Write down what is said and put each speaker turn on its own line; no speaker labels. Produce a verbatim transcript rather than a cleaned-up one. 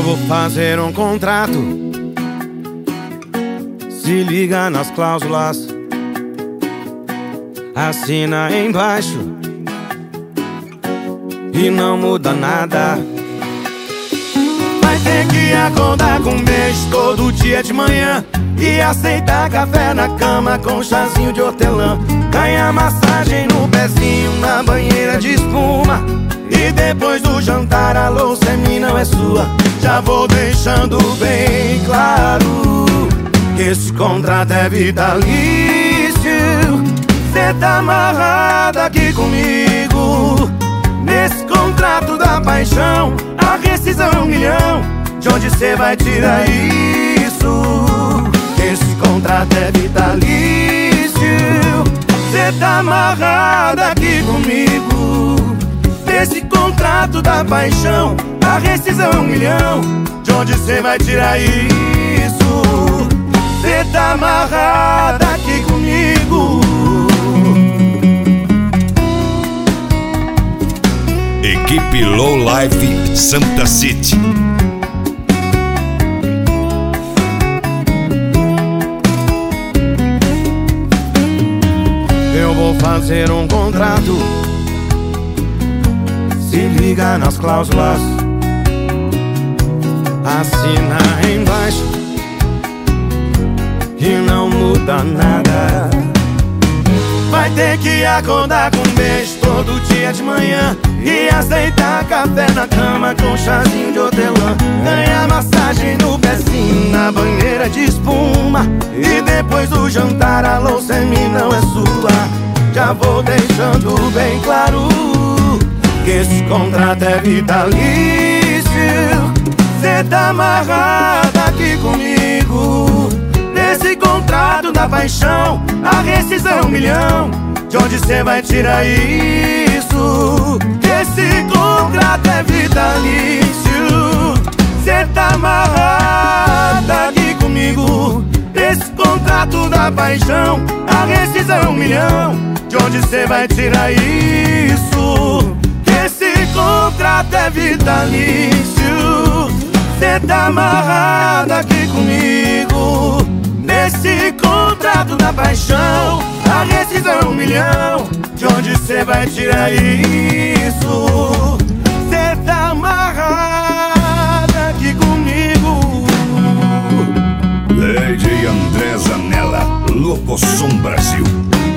vou fazer um contrato. Se liga nas cláusulas, assina embaixo e não muda nada. Vai ter que acordar com um beijo todo dia de manhã e aceitar café na cama com chazinho de hortelã. Ganhar massagem no pezinho na banheira de espuma. E depois do jantar a louça é minha, não é sua. Já vou deixando bem claro que esse contrato é vitalício. Cê tá amarrado aqui comigo. Nesse contrato da paixão, a rescisão é um milhão. De onde cê vai tirar isso? Esse contrato é vitalício. Cê tá amarrado aqui comigo. Nesse contrato da paixão, a rescisão é um milhão. De onde cê vai tirar isso? Cê tá amarrado aqui comigo.
Equipe Low Life Santa City.
Eu vou fazer um contrato. Se liga nas cláusulas, assina embaixo e não muda nada. Vai ter que acordar com um beijo todo dia de manhã e aceitar café na cama com chazinho de hortelã. Ganhar massagem no pezinho na banheira de espuma. E depois do jantar a louça é minha, não é sua. Já vou deixando bem claro que esse contrato é vitalício. Cê tá amarrado aqui comigo. Nesse contrato da paixão, a rescisão é um milhão. De onde cê vai tirar isso? Esse contrato é vitalício. Cê tá amarrado aqui comigo. Nesse contrato da paixão, a rescisão é um milhão. De onde cê vai tirar isso? Esse contrato é vitalício. Cê tá amarrado aqui comigo. Nesse contrato da paixão, a rescisão é um milhão. De onde cê vai tirar isso? Cê tá amarrado aqui comigo.
Lady André Zanella, Locosom Brasil.